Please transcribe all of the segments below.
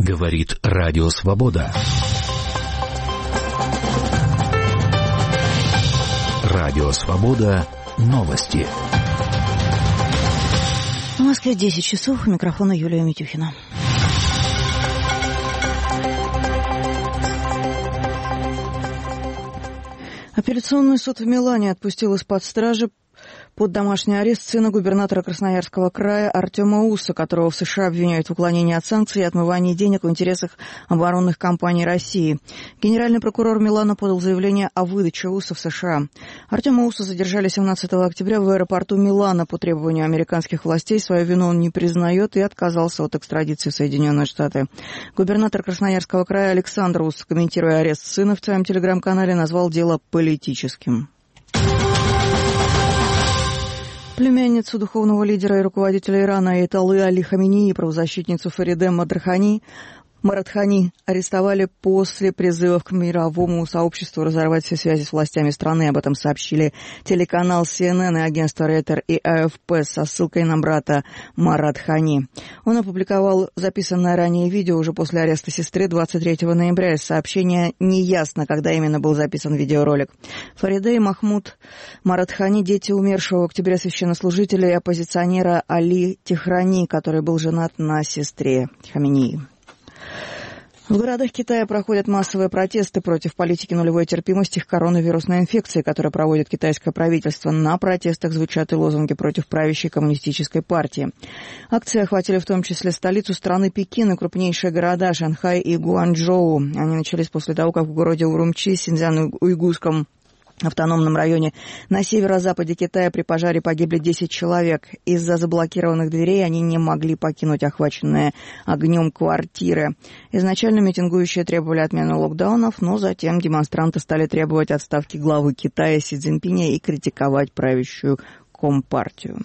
Говорит Радио Свобода. Радио Свобода. Новости. В Москве 10 часов. У микрофона Юлия Митюхина. Апелляционный суд в Милане отпустил из-под стражи под домашний арест сына губернатора Красноярского края Артема Усса, которого в США обвиняют в уклонении от санкций и отмывании денег в интересах оборонных компаний России. Генеральный прокурор Милана подал заявление о выдаче Усса в США. Артема Усса задержали 17 октября в аэропорту Милана по требованию американских властей. Свою вину он не признает и отказался от экстрадиции в Соединенные Штаты. Губернатор Красноярского края Александр Усс, комментируя арест сына в своем телеграм-канале, назвал дело политическим. Племянницу духовного лидера и руководителя Ирана Аятоллы Али Хаминеи и правозащитницу Фариде Марадхани арестовали после призывов к мировому сообществу разорвать все связи с властями страны. Об этом сообщили телеканал CNN и агентство Рейтер и АФП со ссылкой на брата Марадхани. Он опубликовал записанное ранее видео уже после ареста сестры 23 ноября. Из сообщения неясно, когда именно был записан видеоролик. Фариде и Махмуд Марадхани – дети умершего в октябре священнослужителя и оппозиционера Али Техрани, который был женат на сестре Хаминеи. В городах Китая проходят массовые протесты против политики нулевой терпимости к коронавирусной инфекции, которую проводит китайское правительство. На протестах звучат и лозунги против правящей коммунистической партии. Акции охватили в том числе столицу страны Пекин и крупнейшие города Шанхай и Гуанчжоу. Они начались после того, как в городе Урумчи, Синьцзян-Уйгурском автономном районе на северо-западе Китая при пожаре погибли 10 человек. Из-за заблокированных дверей они не могли покинуть охваченные огнем квартиры. Изначально митингующие требовали отмены локдаунов, но затем демонстранты стали требовать отставки главы Китая Си Цзиньпиня и критиковать правящую Компартию.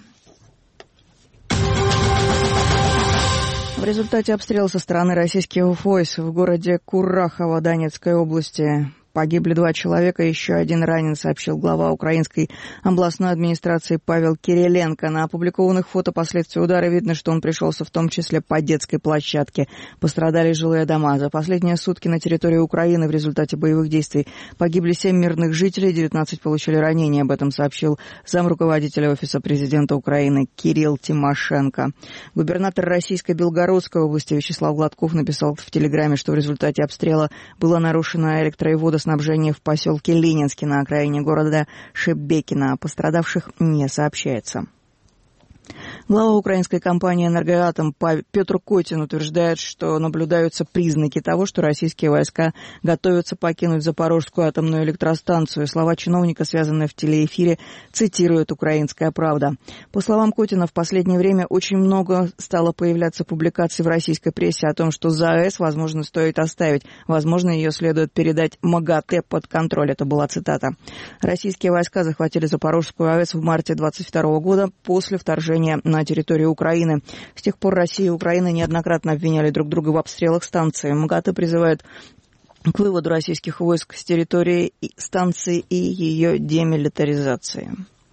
В результате обстрела со стороны российских войск в городе Курахово Донецкой области погибли 2 человека, еще один ранен, сообщил глава украинской областной администрации Павел Кириленко. На опубликованных фото последствий удара видно, что он пришелся в том числе по детской площадке. Пострадали жилые дома. За последние сутки на территории Украины в результате боевых действий погибли 7 мирных жителей, 19 получили ранения. Об этом сообщил замруководителя Офиса президента Украины Кирилл Тимошенко. Губернатор российской Белгородской области Вячеслав Гладков написал в Телеграме, что в результате обстрела было нарушено электро- и водоснабжение в поселке Ленинский на окраине города Шебекино. О пострадавших не сообщается. Глава украинской компании «Энергоатом» Петр Котин утверждает, что наблюдаются признаки того, что российские войска готовятся покинуть Запорожскую атомную электростанцию. Слова чиновника, связанные в телеэфире, цитирует «Украинская правда». По словам Котина, в последнее время очень много стало появляться публикаций в российской прессе о том, что ЗАЭС, возможно, стоит оставить. Возможно, ее следует передать МАГАТЭ под контроль. Это была цитата. Российские войска захватили Запорожскую АЭС в марте 2022 года после вторжения на территорию Украины. С тех пор Россия и Украина неоднократно обвиняли друг друга в обстрелах станции. МАГАТЭ призывает к выводу российских войск с территории станции и ее демилитаризации.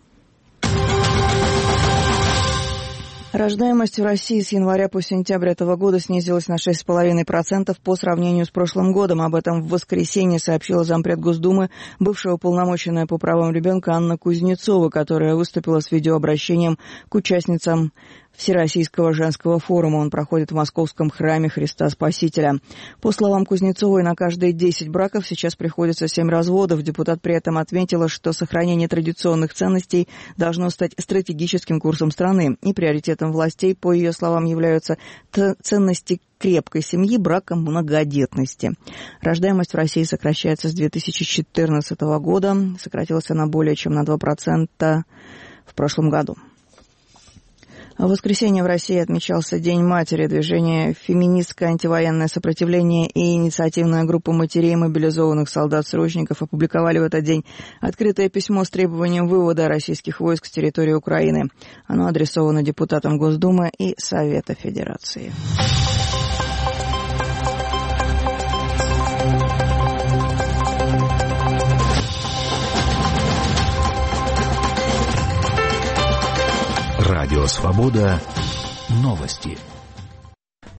Рождаемость в России с января по сентябрь этого года снизилась на 6,5% по сравнению с прошлым годом. Об этом в воскресенье сообщила зампред Госдумы, бывшая уполномоченная по правам ребенка Анна Кузнецова, которая выступила с видеообращением к участницам Всероссийского женского форума. Он проходит в Московском храме Христа Спасителя. По словам Кузнецовой, на каждые 10 браков сейчас приходится 7 разводов. Депутат при этом отметила, что сохранение традиционных ценностей должно стать стратегическим курсом страны. И приоритетом властей, по ее словам, являются ценности крепкой семьи, брака, многодетности. Рождаемость в России сокращается с 2014 года. Сократилась она более чем на 2% в прошлом году. В воскресенье в России отмечался День матери. Движение «Феминистское антивоенное сопротивление» и инициативная группа матерей мобилизованных солдат-срочников опубликовали в этот день открытое письмо с требованием вывода российских войск с территории Украины. Оно адресовано депутатам Госдумы и Совета Федерации. Радио Свобода. Новости.